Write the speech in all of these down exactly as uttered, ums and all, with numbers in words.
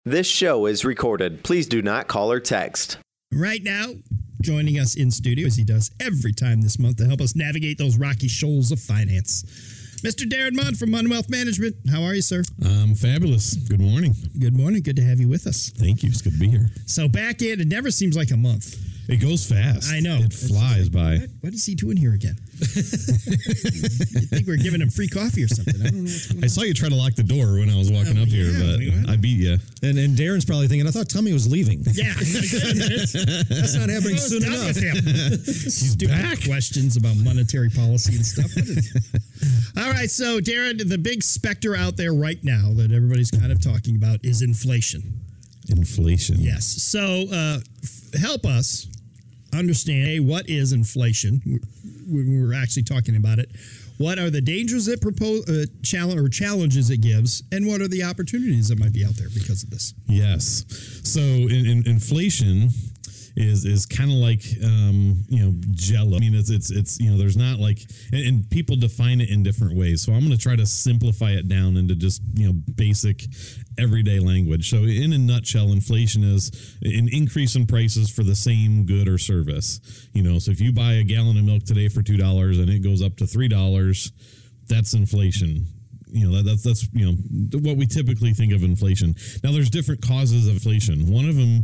This show is recorded. Please do not call or text. Right now, joining us in studio, as he does every time this month to help us navigate those rocky shoals of finance, Mister Darren Munn from Munn Wealth Management. How are you, sir? Um, fabulous. Good morning. Good morning. Good to have you with us. Thank you. It's good to be here. So back in, it never seems like a month. It goes fast. I know. It flies by. What, what is he doing here again? You think we're giving him free coffee or something? I don't know what's going on. I saw you try to lock the door when I was walking Oh, up here, yeah, but I beat you. And and Darren's probably thinking, I thought Tommy was leaving. Yeah. That's not happening What's soon done enough. with him? Stupid back. questions about monetary policy and stuff. What is- All right, so Darren, the big specter out there right now that everybody's kind of talking about is inflation. Inflation. Yes. So uh, f- help us understand, hey, what is inflation when we're actually talking about it? What are the dangers it propose, uh, challenge or challenges it gives, and what are the opportunities that might be out there because of this? Yes. So in, in, inflation is is kind of like um, you know Jello. I mean, it's it's it's you know there's not like and, and people define it in different ways. So I'm going to try to simplify it down into just you know basic everyday language. So in a nutshell, inflation is an increase in prices for the same good or service. You know, so if you buy a gallon of milk today for two dollars and it goes up to three dollars, that's inflation. You know, that, that's, that's, you know, what we typically think of inflation. Now, there's different causes of inflation. One of them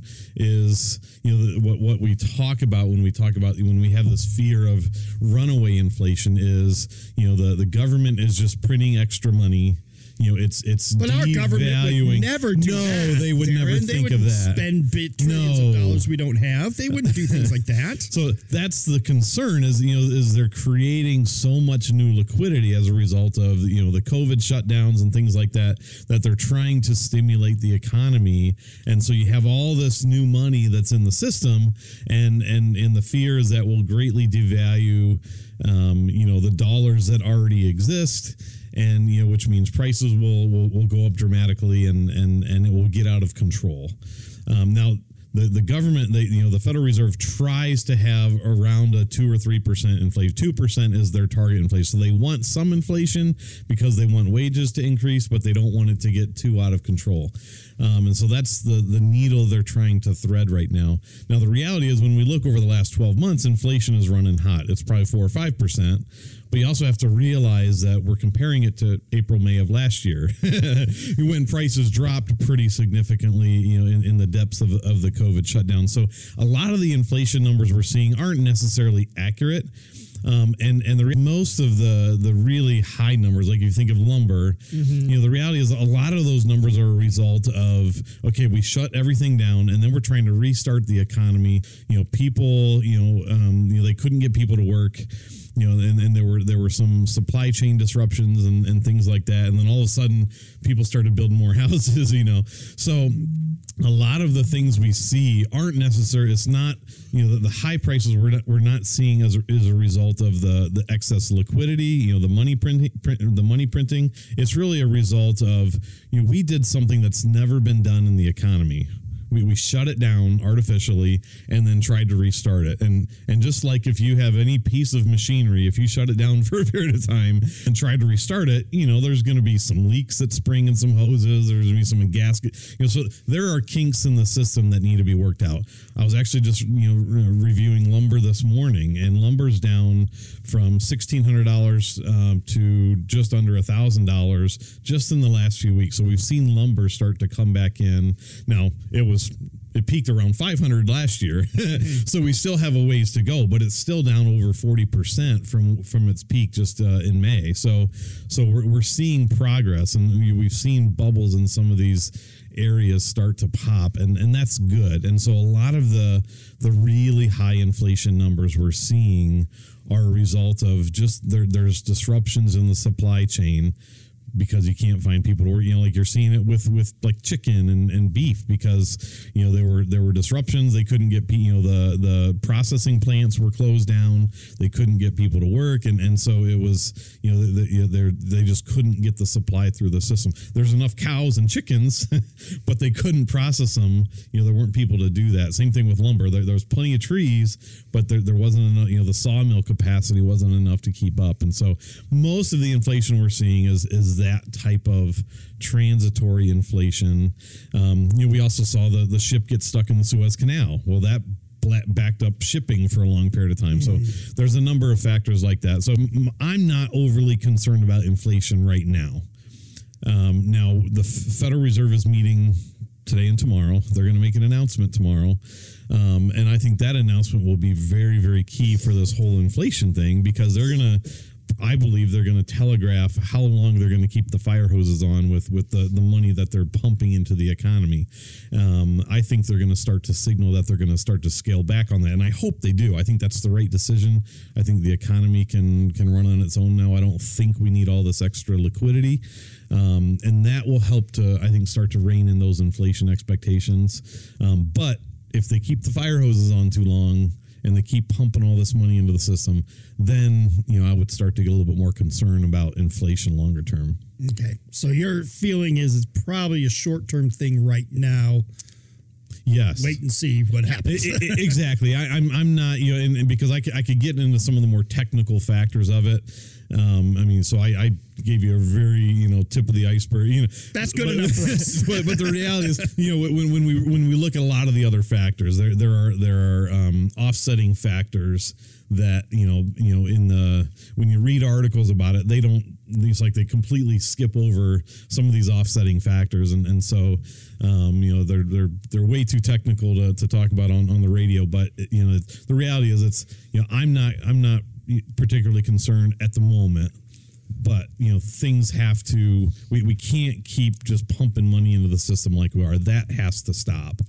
is, you know, the, what, what we talk about when we talk about, when we have this fear of runaway inflation is, you know, the, the government is just printing extra money. You know, it's it's But our government would never do no, that. they would Darren. never They think wouldn't of that. Spend bit trillions No. of dollars we don't have. They wouldn't do things like that. So that's the concern is, you know, is they're creating so much new liquidity as a result of, you know, the COVID shutdowns and things like that, that they're trying to stimulate the economy. And so you have all this new money that's in the system and, and, and the fear is that will greatly devalue, um, you know, the dollars that already exist. And, you know, which means prices will, will, will go up dramatically and, and, and it will get out of control. Um, now, the, the government, they, you know, the Federal Reserve tries to have around a two or three percent inflation. two percent is their target inflation. So they want some inflation because they want wages to increase, but they don't want it to get too out of control. Um, and so that's the, the needle they're trying to thread right now. Now, the reality is when we look over the last twelve months, inflation is running hot. It's probably four or five percent. But you also have to realize that we're comparing it to April, May of last year when prices dropped pretty significantly, you know, in, in the depths of, of the COVID shutdown. So a lot of the inflation numbers we're seeing aren't necessarily accurate. Um, and and the most of the the really high numbers, like if you think of lumber, mm-hmm. you know, the reality is a lot of those numbers are a result of, okay, we shut everything down and then we're trying to restart the economy. You know, people, you know, um, you know, they couldn't get people to work. You know, and, and there were there were some supply chain disruptions and, and things like that. And then all of a sudden, people started building more houses, you know. So a lot of the things we see aren't necessary. It's not, you know, the, the high prices we're not, we're not seeing as a, as a result of the, the excess liquidity, you know, the money printing, print, the money printing. It's really a result of, you know, we did something that's never been done in the economy. We, we shut it down artificially and then tried to restart it. And and just like if you have any piece of machinery, if you shut it down for a period of time and try to restart it, you know, there's going to be some leaks that spring in some hoses. There's going to be some gasket. You know, so there are kinks in the system that need to be worked out. I was actually just, you know, re- reviewing lumber this morning, and lumber's down from sixteen hundred dollars um, to just under one thousand dollars just in the last few weeks. So we've seen lumber start to come back in. Now, it was It peaked around five hundred last year, so we still have a ways to go, but it's still down over forty percent from from its peak just uh, in May. So, so we're we're seeing progress, and we, we've seen bubbles in some of these areas start to pop, and, and that's good. And so, a lot of the the really high inflation numbers we're seeing are a result of just there. There's disruptions in the supply chain. Because you can't find people to work, you know, like you're seeing it with, with like chicken and, and beef because, you know, there were there were disruptions. They couldn't get, you know, the the processing plants were closed down. They couldn't get people to work. And, and so it was, you know, they, they, they just couldn't get the supply through the system. There's enough cows and chickens, but they couldn't process them. You know, there weren't people to do that. Same thing with lumber. There, there was plenty of trees, but there, there wasn't enough, you know, the sawmill capacity wasn't enough to keep up. And so most of the inflation we're seeing is is that. that type of transitory inflation. Um, you know, we also saw the the ship get stuck in the Suez Canal. Well, that backed up shipping for a long period of time. So there's a number of factors like that. So I'm not overly concerned about inflation right now. Um, now, the Federal Reserve is meeting today and tomorrow. They're going to make an announcement tomorrow. Um, and I think that announcement will be very, very key for this whole inflation thing, because they're going to, I believe they're going to telegraph how long they're going to keep the fire hoses on with, with the, the money that they're pumping into the economy. Um, I think they're going to start to signal that they're going to start to scale back on that. And I hope they do. I think that's the right decision. I think the economy can, can run on its own now. I don't think we need all this extra liquidity. Um, and that will help to, I think, start to rein in those inflation expectations. Um, but if they keep the fire hoses on too long and they keep pumping all this money into the system, then, you know, I would start to get a little bit more concerned about inflation longer term. Okay. So your feeling is it's probably a short-term thing right now. Yes. Wait and see what happens. I, I, exactly. I, I'm I'm not, you know, and, and because I could, I could get into some of the more technical factors of it. Um, I mean, so I, I gave you a very, you know, tip of the iceberg. You know, that's good but, enough for us. But, but the reality is, you know, when, when we when we look at a lot of the other factors, there there are there are um, offsetting factors that, you know you know in the when you read articles about it, they don't. It's like they completely skip over some of these offsetting factors, and and so um, you know they're they're they're way too technical to, to talk about on, on the radio. But you know the reality is, it's you know I'm not I'm not particularly concerned at the moment. But you know things have to we, we can't keep just pumping money into the system like we are. That has to stop.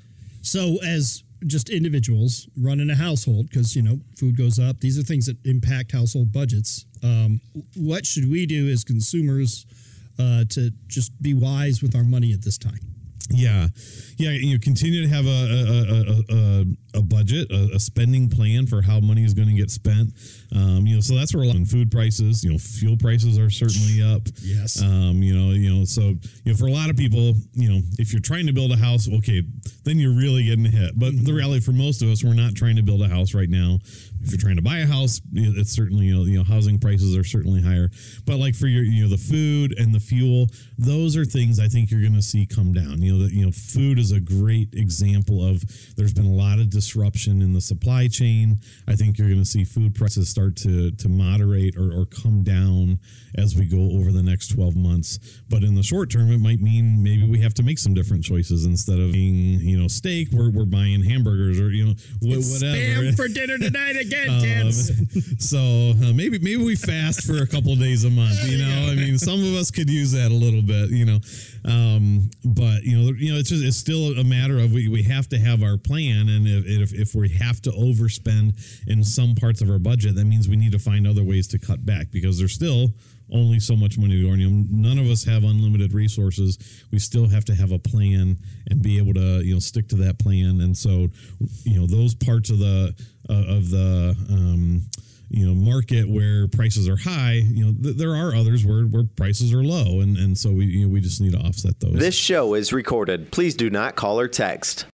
So as just individuals running a household, because, you know, food goes up. These are things that impact household budgets. Um, what should we do as consumers uh, to just be wise with our money at this time? Yeah, yeah. You continue to have a a, a, a, a budget, a, a spending plan for how money is going to get spent. Um, you know, so that's where a lot of food prices, you know, fuel prices are certainly up. Yes. Um, you know, you know, so you know, for a lot of people, you know, if you're trying to build a house, okay, then you're really getting hit. But mm-hmm. the reality for most of us, we're not trying to build a house right now. If you're trying to buy a house, it's certainly, you know, you know, housing prices are certainly higher. But like for your, you know, the food and the fuel, those are things I think you're going to see come down. You know, that you know, food is a great example of. There's been a lot of disruption in the supply chain. I think you're going to see food prices start to to moderate or, or come down as we go over the next twelve months. But in the short term, it might mean maybe we have to make some different choices. Instead of being, you know, steak, we're we're buying hamburgers or you know wh- it's whatever. Spam for dinner tonight again, um, kids. So uh, maybe maybe we fast for a couple days a month. You know, I mean, some of us could use that a little bit. You know, um, but you know, you know, it's just it's still a matter of we, we have to have our plan, and if, if if we have to overspend in some parts of our budget, that means we need to find other ways to cut back, because there's still only so much money to go. You know, none of us have unlimited resources. We still have to have a plan and be able to, you know, stick to that plan. And so, you know, those parts of the uh, of the um, you know market where prices are high, you know, th- there are others where, where prices are low, and and so we you know, we just need to offset those. This show is recorded. Please do not call or text.